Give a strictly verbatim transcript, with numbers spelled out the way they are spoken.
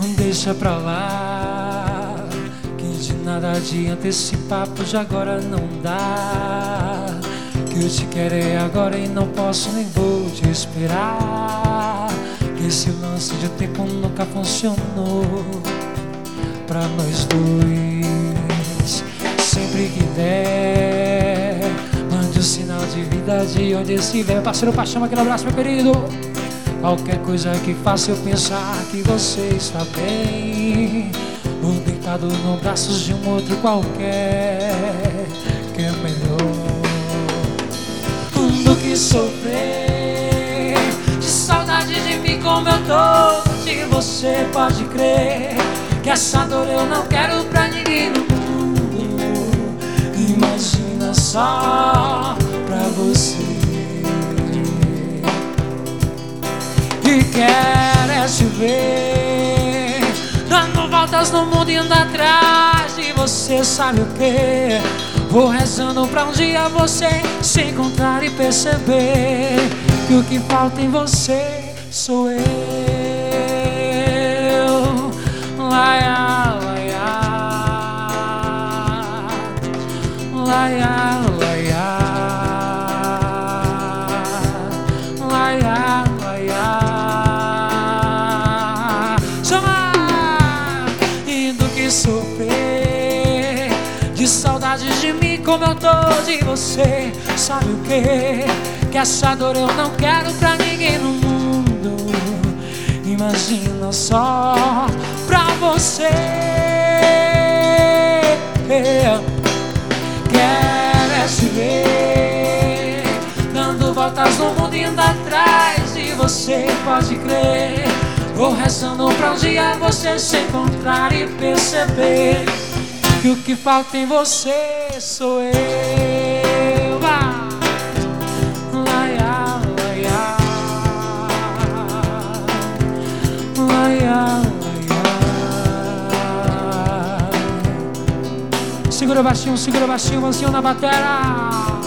deixa pra lá, que de nada adianta esse papo de agora não dá. Que eu te quero é agora e não posso nem vou te esperar. Que esse lance de tempo nunca funcionou pra nós dois. Sempre que der, mande um sinal de vida de onde estiver. Parceiro Paixão, aquele abraço, meu querido. Qualquer coisa que faça eu pensar que você está bem, ou deitado nos braços de um outro qualquer, que é melhor do que sofrer de saudade de mim como eu tô de você. Pode crer que essa dor eu não quero pra ninguém no mundo. Imagina só pra você. E quero é te ver dando voltas no mundo, indo atrás de você. Sabe o que? Vou rezando pra um dia você se encontrar e perceber que o que falta em você sou eu. Laia, laia, laia, laia, laia, laia. Chama! E do que sofrer de saudade de mim como eu tô de você. Sabe o que? Que essa dor eu não quero pra ninguém no mundo. Imagina só pra você. Quero é te ver dando voltas no mundo, indo atrás de você. Pode crer, vou rezando pra um dia você se encontrar e perceber que o que falta em você sou eu. Ah! Laia, laia, laia, laia. Segura baixinho, segura baixinho, mansinho na bateria.